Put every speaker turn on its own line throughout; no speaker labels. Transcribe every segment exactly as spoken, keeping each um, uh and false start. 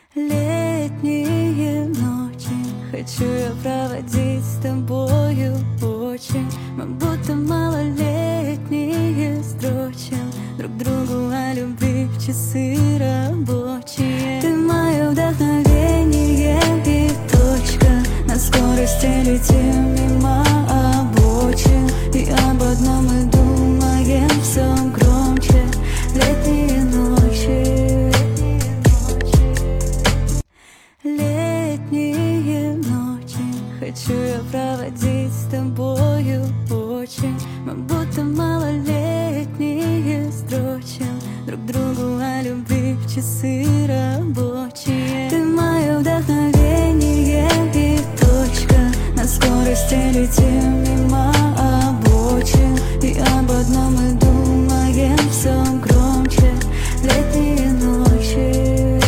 Летние ночи хочу я проводить с тобою очень. Мы будто малолетние строчим друг другу о любви в часы рабочие. Ты мое вдохновение и точка. На скорости летим мимо обочин, и об одном мы думаем все громче. Летние ночи, летние ночи хочу я проводить с тобою очень. Мы будто малолетние строчим друг другу о любви в часы рабочие. Ты мое вдохновение и точка. На скорости летим мимо обочин, и об одном мы думаем все громче. Летние ночи,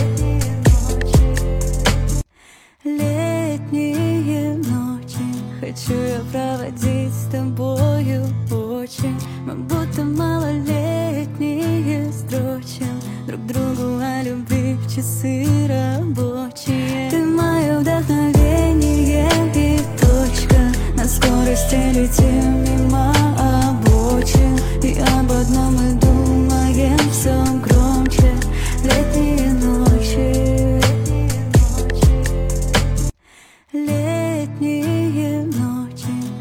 летние ночи хочу я проводить с тобою очень. Мы будто малолетние строчим друг другу о любви в часы рабочие. Ты мое вдохновение и точка. На скорости летим мимо